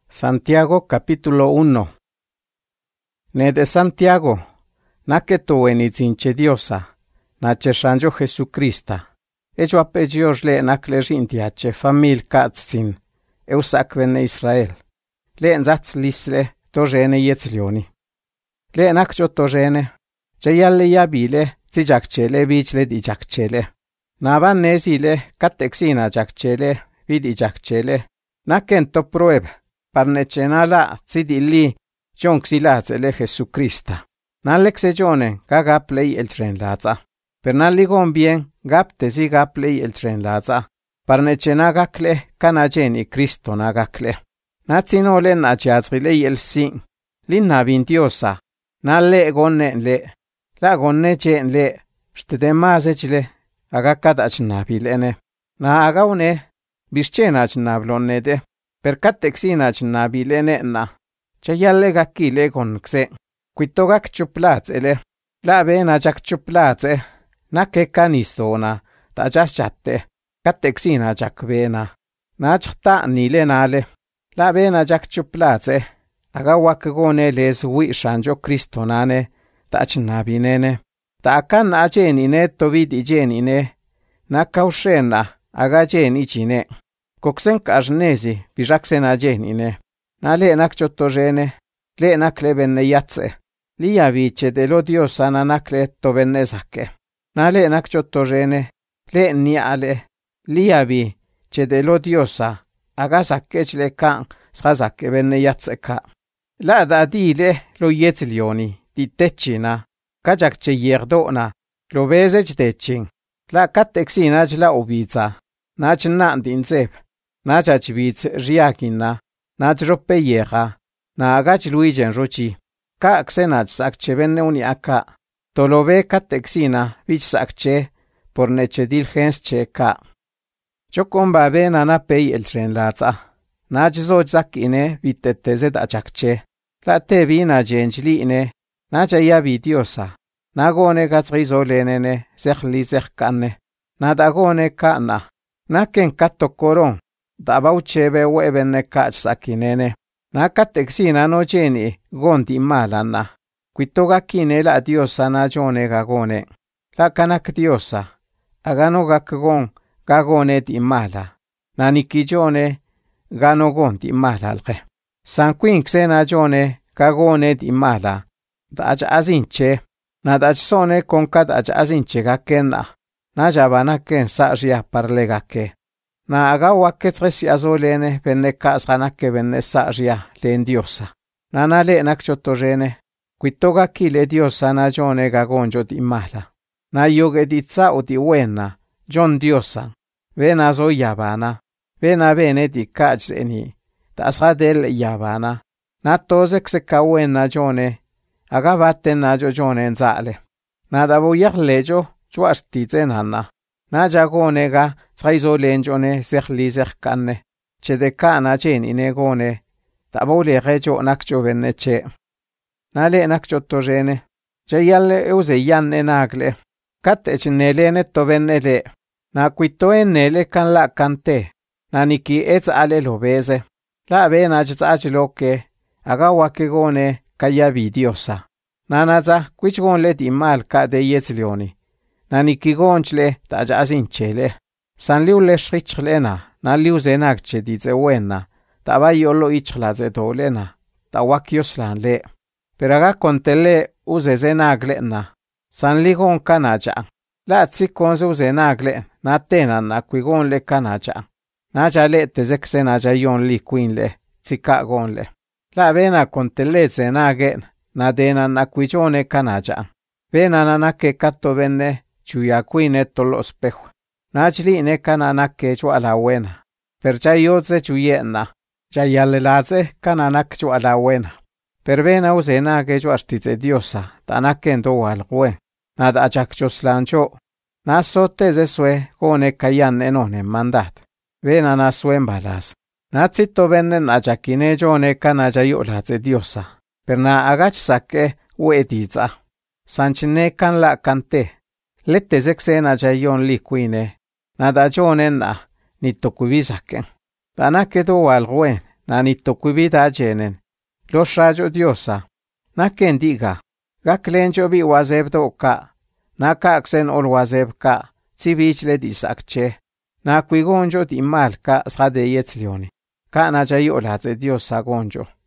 Santiago capítulo 1. Ne de Santiago, naketowenitzinche Diosa, nache Shanjo Jesucrista. Ello apellios le naklerintiache famil katzin, eusakvene Israel. Le nzatzlisle tojene yetzlioni. Le nakjo tojene, jayalle yabile, zijakchele bichle dijakchele. Naban nezile, katexina jakchele, vidijakchele. Nakento prueb. Parnechenala tzidili jonxilatzele Jesucrista. Nalexe jone gagapley el tren laza. Pernaligon bien gaptesi gapley el tren laza. Parnechenagakle canageni Cristo nagakle. Natzinole nachazrile el sin. Linna vintiosa. Nalle gonne le. La gonne chen le. Shtedemazechle. Agakadachnapilene. Na agaune. Bischenachnablonne de. Per katexinach nabilene na. Chayalle gakile con xe. Quitogak chuplatzele. La bena jak chuplatze. Na ke canistona. Ta jaschatte. Katexina jak bena. Nachta nile nale. La bena jak chuplatze. Agawak gone les wishanjo Kristonane. Ta chnabinene. Ta kan ajenine tobidi jenine. Na kaushena. Agajeni chine. Koksen kasnezi bijaksena jenine. Na le nakchotojene. Le naklebenne yatse. Lia vice de lo diosa na nakle tovenne zakke. Na le nakchotojene. Le niale. Lia vice de lo diosa. Agazakkechle kan schazakke benne yatse ka. La da dile lo yetzlioni. Di techina. Kajakche yerdona. Lo vezech techin. La katexina la ubiza. Nachna dinzeb. Nachachvitz riakina, nachropeyeja, na agach luigen rochi, ka xenach sakchevenne uniaka, tolobe katexina, vich sakche, por nechedil gens cheka. Chocomba ben anapei el tren laza, nachzo zakine, viteteze dachakche, la tevina genjline, nachaya vidiosa, nagone gatzrizolenene, sechli sechkane, nadagone kana, naken katokoron. Dabauchebe webenne kachsakinene. Nakatexina no jeni gondi malana. Quitogakine la diosa na jone gagone. La kanak diosa. Agano gakgon gagone di mala. Nanikijone gano gondi malalge. Sanquinxena jone gagone di mala. Daj azinche. Nadajsone con kadaj azinche gakena. Najabana ken saria parlegake. Na agawa ketresi azolene benne kasranake benne saria len diosa. Na nale nakchotojene. Quitoga kile diosa na jone gagonjo di mala. Na yoge di tsao di wena, jon diosa. Vena zo yabana. Vena bene di kajzeni. Tasradel yabana. Na tozek se kawena jone. Agavate na jo jone nzale. Na dabo yaklejo chuastizenana. Na jagone ga tsaizo lenjone sechli sechkanne. Che de kana jenine gone. Tabole rejo nakcho venne che. Nale nakcho tojene. Che yalle euse yanne nagle. Katte chinelene to venne le. Na quito enele kan la kante. Na niki etz ale lobeze. La bena jitsachloke. Agawa ke gone kaya vidiosa. Na naza quichgon le di mal ka de yetzlioni. Na nikigonchle tajazinchele. San liule shrichlena, na liuzenakche dizewena, tabayolo ichlaze dolena, tawakioslan le. Peraga contele uzezenaglena. San ligon kanaja. La tsikonze uzenagle, na tena na quigon le kanaja. Naja le tezekse naja yon li quinle, tsikagonle. La vena contele zenagen, na dena na quijone kanaja. Vena nanake katto venne, chuya quine tolo espejo. Nachli ne kananak kecho a la buena. Percha yotze chuyena. Chayalelaze kananak cho a la buena. Pervena usena kecho artize diosa. Tanakendo algüe. Nada achakchoslancho. Nasote zesue gone kayan enone mandat. Vena nasuen balas. Natsito venden achakine jone kanajayolaze diosa. Perna agach sake uediza. Sanchine kan la kante. Lette zexena jayon li quine. Nada jonen na, ni tokubizaken. Tanake do algüen, nanitocuibida jenen. Lo xrayo Diosa, naquen diga, gaclencho bi wazeb doca, nacacsen ol wazeb ca, zibichle di sacche, nacuigonjo di mal ca sade yetzlioni, ca najayo laze Diosa gonjo.